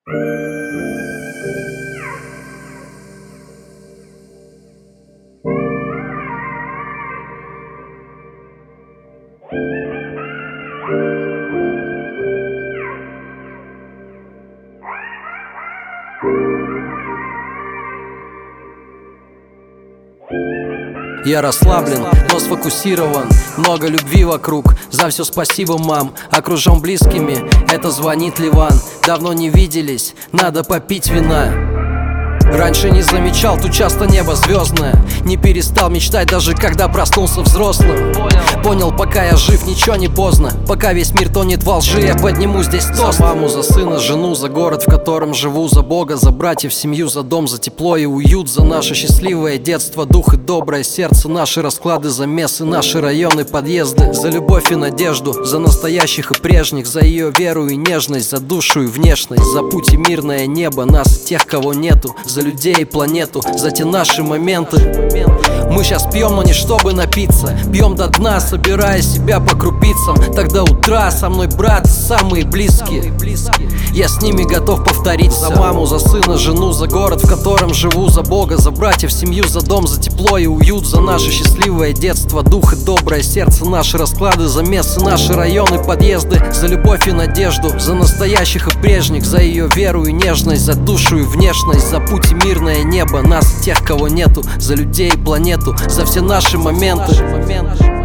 Я расслаблен, но сфокусирован. Много любви вокруг, за все спасибо, мам. Окружен близкими, это звонит Ливан. Давно не виделись, надо попить вина. Раньше не замечал, тут часто небо звездное. Не перестал мечтать, даже когда проснулся взрослым. Понял, пока я жив, ничего не поздно. Пока весь мир тонет во лжи, я подниму здесь тост. За маму, за сына, жену, за город, в котором живу. За Бога, за братьев, семью, за дом, за тепло и уют. За наше счастливое детство, дух и доброе сердце. Наши расклады, замесы, наши районы, подъезды. За любовь и надежду, за настоящих и прежних. За ее веру и нежность, за душу и внешность. За путь и мирное небо, нас, тех, кого нету. За людей и планету, за те наши моменты. Мы сейчас пьем, но не чтобы напиться. Пьем до дна, собирая себя по крупицам. Тогда утра со мной брат, самые близкие. Я с ними готов повториться. За маму, за сына, жену, за город, в котором живу. За Бога, за братьев, семью, за дом, за тепло и уют. За наше счастливое детство, дух и доброе сердце. Наши расклады, замесы, наши районы, подъезды. За любовь и надежду, за настоящих и прежних. За ее веру и нежность, за душу и внешность. За путь и мирное небо, нас, тех, кого нету. За людей и планету, за все наши моменты.